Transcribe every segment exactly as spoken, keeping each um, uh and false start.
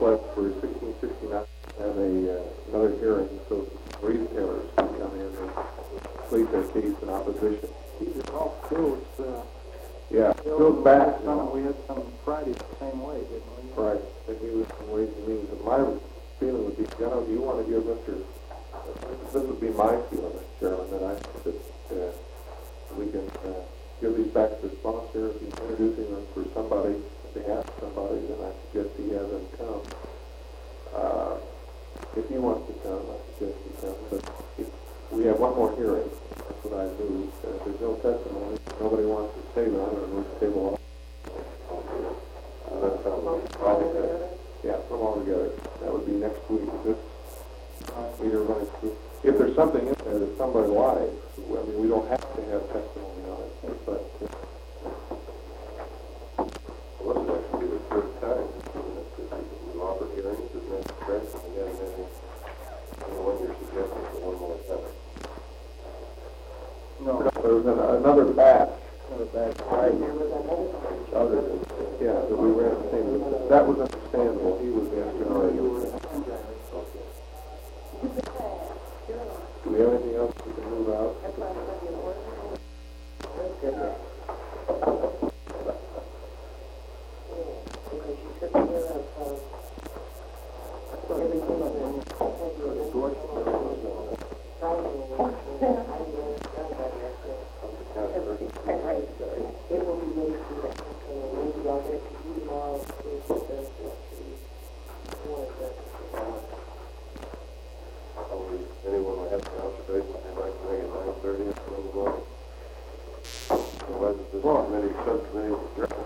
request for sixteen sixty-nine have a uh, another hearing so retailers can come in and plead their case in opposition. These are all schools. Uh, yeah, goes back. Some, we had some Friday the same way, didn't we? Right. That he was in Ways and Means. And my feeling would be, you know, do you want to give Mister This would be my feeling, Mister Chairman, that I think that uh, we can uh, give these back to the sponsor. If he's introducing them for somebody, if they have somebody, then I suggest he has them come. Uh, if he wants to come, I suggest he come. But if we have one more hearing, that's what I move. Uh, if there's no testimony, nobody wants to table, I'm going to move the table off. Uh, that's how all together. Yeah, put them all together. That would be next week. This we are running through. If there's something in there that somebody likes, I mean, we don't have to have testimony on it, but uh, well, this is actually the third time we've offered hearings, isn't that correct? And then, then the one you're suggesting for one more time. no, there was an, another batch, another batch, right? Other than, yeah, that we ran the same. That was understandable. He was asking. Do we have anything else we can move out? Anyone will have an observation they'd like to make at nine thirty or so in the morning? Otherwise, if this committee, subcommittee will adjourn.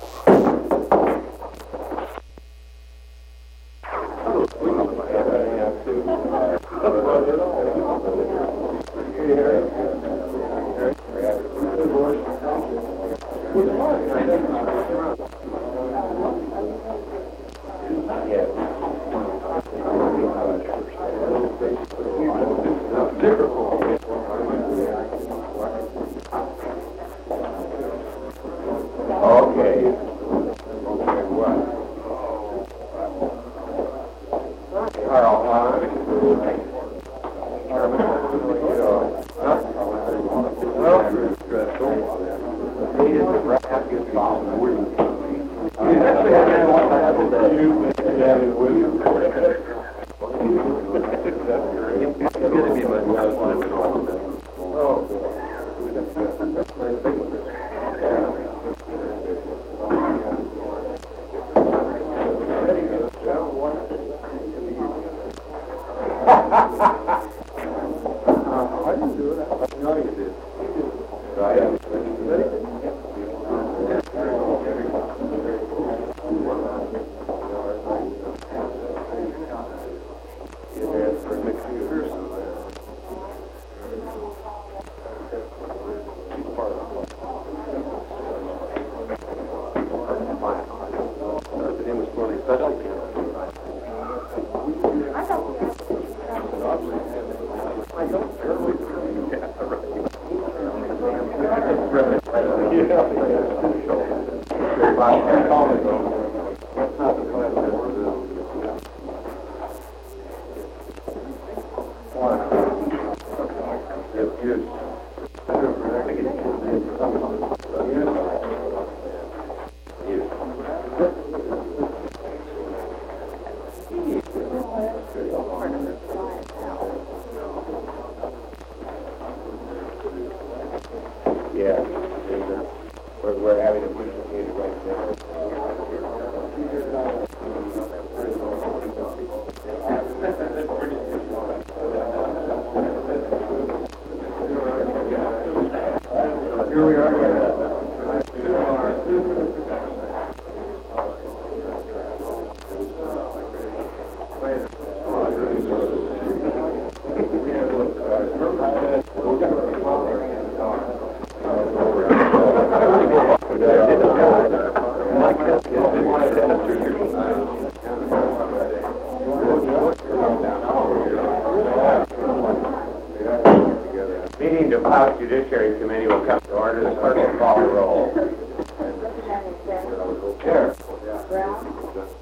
Meeting of House Judiciary Committee will come to order. The clerk will call the roll. Chair.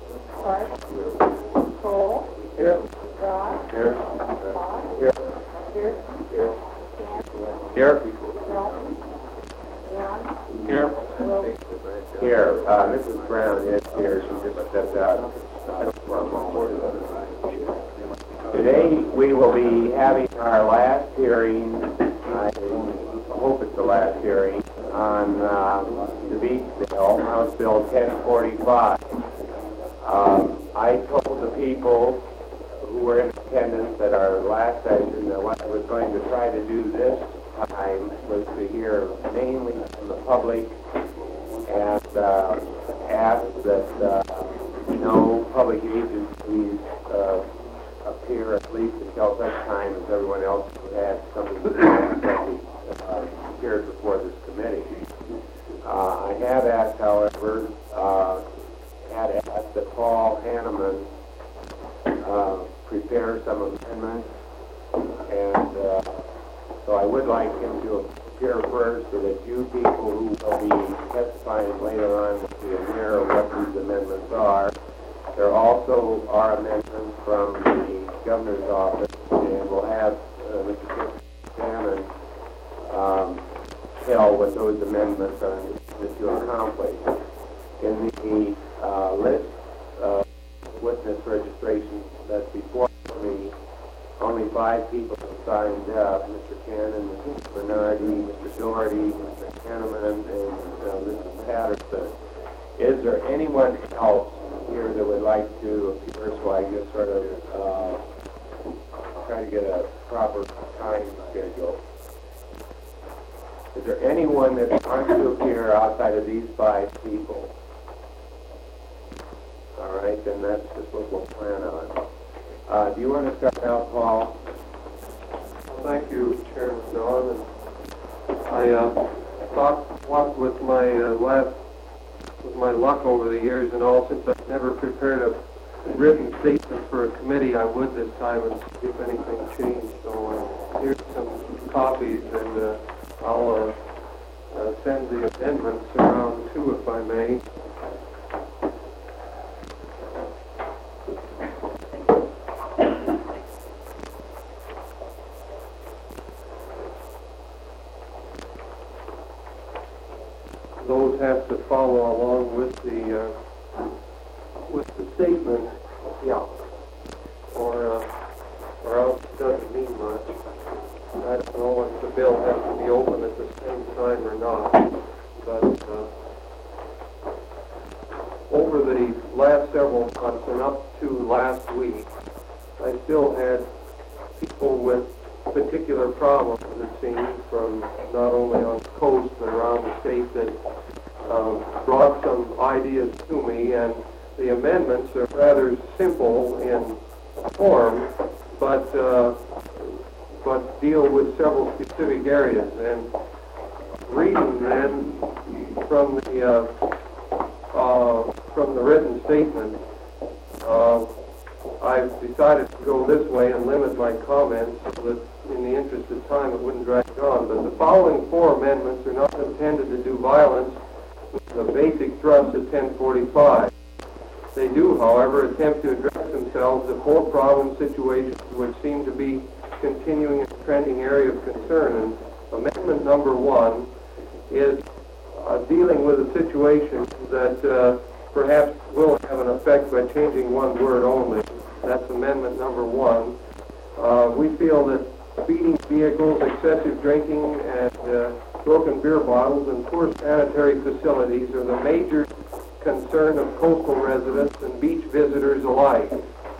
Hart. Cole. Here. Ross. Here. Fox. Here. Pearson. Here. Camp. Here. Milton. Young. Here. Wilk. Here, uh, Missus Brown is here. She just stepped out. Today we will be having our last hearing, I hope it's the last hearing, on uh, the beach bill, House Bill ten forty-five. Um, I told the people who were in attendance at our last session that what I was going to try to do this time was to hear mainly from the public and uh, ask that uh, no public agencies uh, appear at least until such time as everyone else who had something to say uh, appeared before this committee. Uh, I have asked, however, uh, had asked that Paul Hanneman uh, prepare some amendments, and uh, so I would like him to appear first so that you people who will be testifying later on will be aware of what these amendments are. There also are amendments from the governor's office, and we'll have uh, Mister Shannon um, tell what those amendments are that you accomplish. In the uh, list of witness registration that's before me, only five people have signed up: Mister Cannon, Mister Bernardi, Mister Doherty, Mister Hanneman, and uh, Missus Patterson. Is there anyone else here that would like to appear, so I just sort of uh, try to get a proper time schedule? Is there anyone that wants to appear outside of these five people? All right, then that's just what we'll plan on. Uh, do you want to start out, Paul? Thank you, Chairman Don. And I uh, thought, what with my uh, last, with my luck over the years and all, since I've never prepared a written statement for a committee, I would this time and see if anything changed. So uh, here's some copies, and uh, I'll uh, uh, send the amendments around too, if I may. Those have to follow along with the uh, with the statement, yeah, or uh, or else it doesn't mean much. I don't know if the bill has to be open at the same time or not, but uh, over the last several months and up to last week, I still had people with particular problems, it seems, from not only on the coast but around the state that uh, brought some ideas to me, and the amendments are rather simple in form, but uh, but deal with several specific areas. And reading then from the uh, uh, from the written statement, uh, I've decided to go this way and limit my comments so that in the interest of time it wouldn't drag on. But the following four amendments are not intended to do violence with the basic thrust of ten forty-five. They do, however, attempt to address themselves to four problem situations which seem to be continuing a trending area of concern. And amendment number one is uh, dealing with a situation that uh, perhaps will have an effect by changing one word only. That's amendment number one. Uh, we feel that speeding vehicles, excessive drinking, and uh, broken beer bottles and poor sanitary facilities are the major concern of coastal residents and beach visitors alike.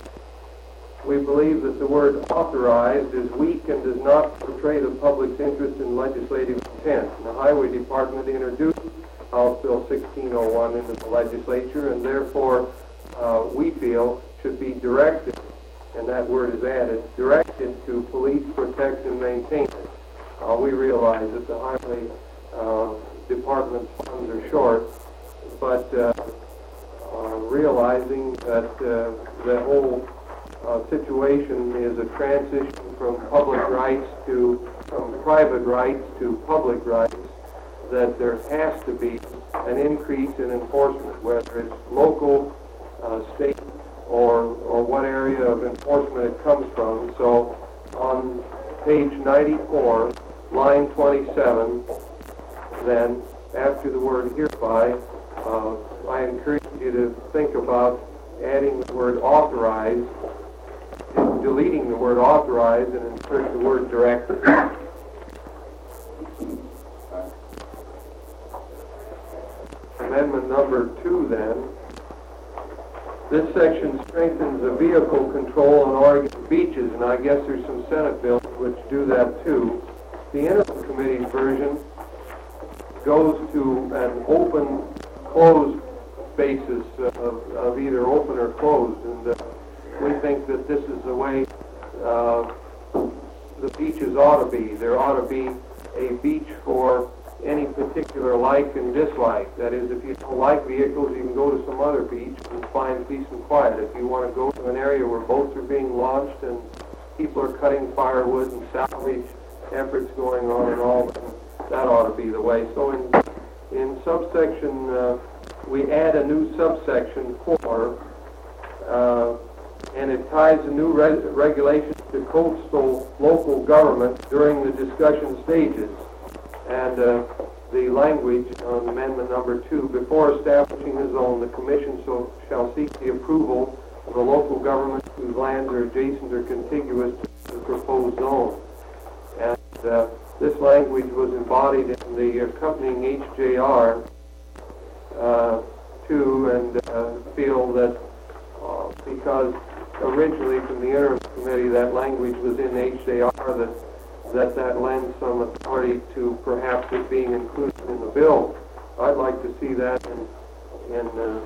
We believe that the word authorized is weak and does not portray the public's interest in legislative intent. The Highway Department introduced House Bill sixteen oh one into the legislature, and therefore uh, we feel should be directed, and that word is added, directed to police, protect, and maintain it. Uh, we realize that the Highway uh, Department's funds are short, but uh, uh, realizing that uh, the whole uh, situation is a transition from public rights to, from private rights to public rights, that there has to be an increase in enforcement, whether it's local, uh, state, or, or what area of enforcement it comes from. So on page ninety-four, line twenty-seven, then after the word hereby, uh, I encourage you to think about adding the word authorized, deleting the word authorized, and insert the word directed. Amendment number two, then. This section strengthens the vehicle control on Oregon beaches, and I guess there's some Senate bills which do that too. The interim committee's version goes to an open, closed basis of, of either open or closed, and uh, we think that this is the way uh, the beaches ought to be. There ought to be a beach for any particular like and dislike. That is, if you don't like vehicles, you can go to some other beach and find peace and quiet. If you want to go to an area where boats are being launched and people are cutting firewood and salvage efforts going on and all, that ought to be the way. So in, in subsection, uh, we add a new subsection four, uh, and it ties the new re- regulations to coastal local government during the discussion stages. And uh, the language on amendment number two, before establishing a zone, the commission so shall seek the approval of the local government whose lands are adjacent or contiguous to the proposed zone. And uh, this language was embodied in the accompanying H J R uh, too, and uh, feel that uh, because originally from the interim committee that language was in H J R, that that that lends some authority to perhaps it being included in the bill. I'd like to see that in, in uh,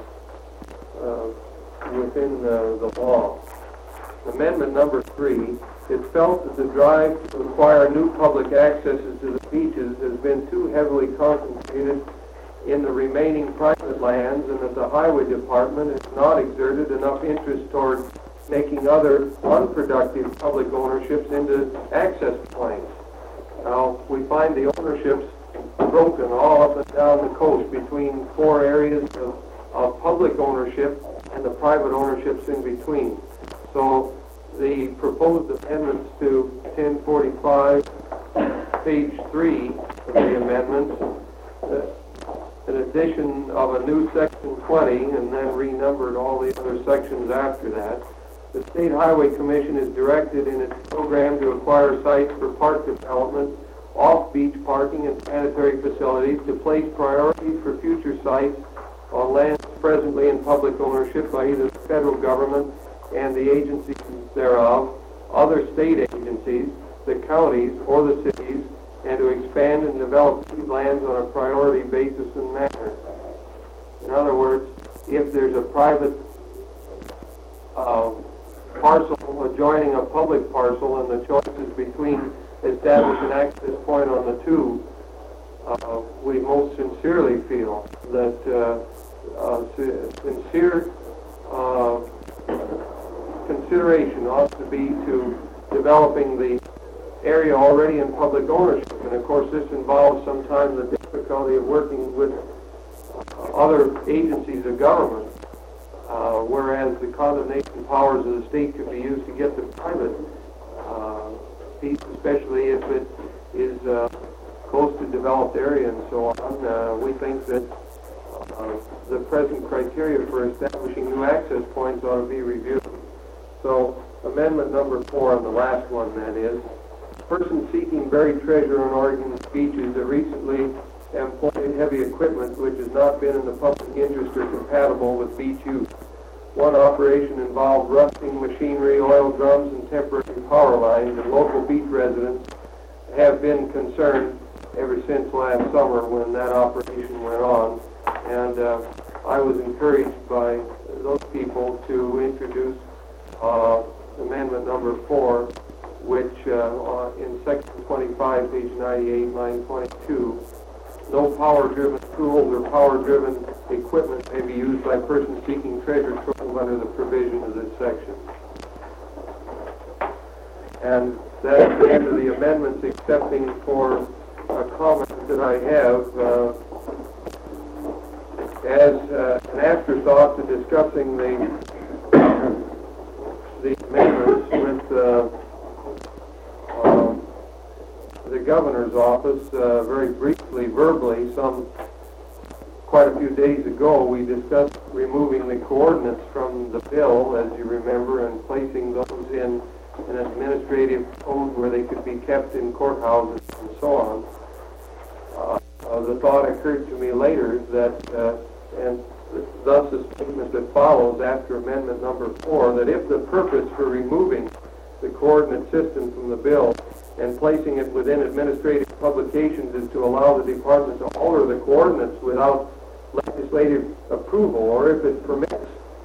uh, within uh, the law. Amendment number three, it felt that the drive to acquire new public accesses to the beaches has been too heavily concentrated in the remaining private lands, and that the highway department has not exerted enough interest toward making other unproductive public ownerships into access points. Now, we find the ownerships broken all up and down the coast between four areas of, of public ownership and the private ownerships in between. So the proposed amendments to ten forty-five, page three of the amendments, uh, an addition of a new section twenty, and then renumbered all the other sections after that. The State Highway Commission is directed in its program to acquire sites for park development, off-beach parking, and sanitary facilities to place priority for future sites on lands presently in public ownership by either the federal government and the agencies thereof, other state agencies, the counties, or the cities, and to expand and develop these lands on a priority basis and manner. In other words, if there's a private uh, parcel adjoining a public parcel and the choice is between establishing an access point on the two, uh, we most sincerely feel that uh, uh, sincere uh, consideration ought to be to developing the area already in public ownership. And of course this involves sometimes the difficulty of working with uh, other agencies of government. Uh, whereas the condemnation powers of the state could be used to get the private uh, piece, especially if it is uh, close to developed area and so on. Uh, we think that uh, the present criteria for establishing new access points ought to be reviewed. So amendment number four, and the last one that is, person seeking buried treasure on Oregon beaches that recently employed heavy equipment which has not been in the public interest or compatible with beach use. One operation involved rusting machinery, oil drums, and temporary power lines, and local beach residents have been concerned ever since last summer when that operation went on. And uh, I was encouraged by those people to introduce uh, amendment number four, which uh, in section twenty-five, page ninety-eight, line twenty-two, no power-driven tools or power-driven equipment may be used by persons seeking treasure trove under the provision of this section. And that's the end of the amendments, excepting for a comment that I have uh, as uh, an afterthought to discussing the the amendments with uh, um, the governor's office uh, very briefly, verbally, some quite a few days ago. We discussed removing the coordinates from the bill, as you remember, and placing those in an administrative code where they could be kept in courthouses and so on. Uh, uh, the thought occurred to me later that, uh, and thus the statement that follows after amendment number four, that if the purpose for removing the coordinate system from the bill and placing it within administrative publications is to allow the department to alter the coordinates without legislative approval, or if it permits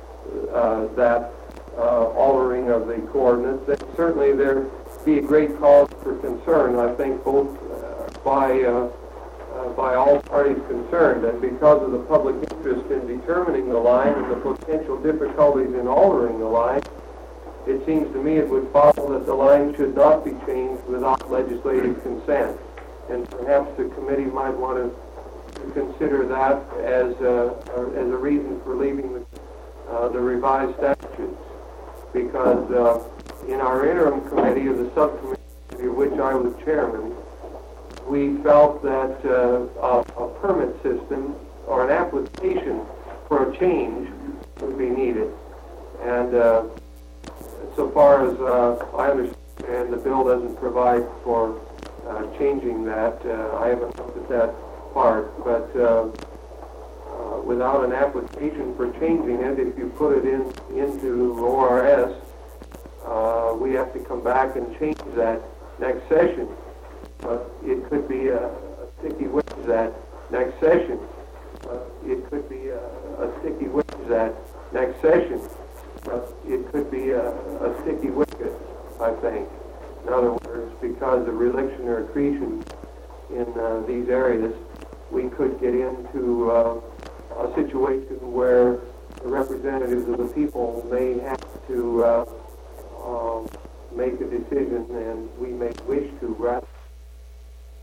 uh, that uh, altering of the coordinates, then certainly there be a great cause for concern, I think, both uh, by uh, uh, by all parties concerned, and because of the public interest in determining the line and the potential difficulties in altering the line, it seems to me it would follow that the line should not be changed without legislative consent, and perhaps the committee might want to to consider that as a, as a reason for leaving the, uh, the revised statutes, because uh, in our interim committee, of the subcommittee of which I was chairman, we felt that uh, a, a permit system or an application for a change would be needed. And uh, so far as uh, I understand, the bill doesn't provide for uh, changing that. Uh, I haven't looked at that part, but uh, uh, without an application for changing it, if you put it in into O R S, uh, we have to come back and change that next session. But it could be a, a sticky wicket that next session. Uh, it could be a, a sticky wicket that next session. But it could be a, a sticky wicket, I think. In other words, because of reliction or accretion in uh, these areas, we could get into uh, a situation where the representatives of the people may have to uh, um, make a decision, and we may wish to rather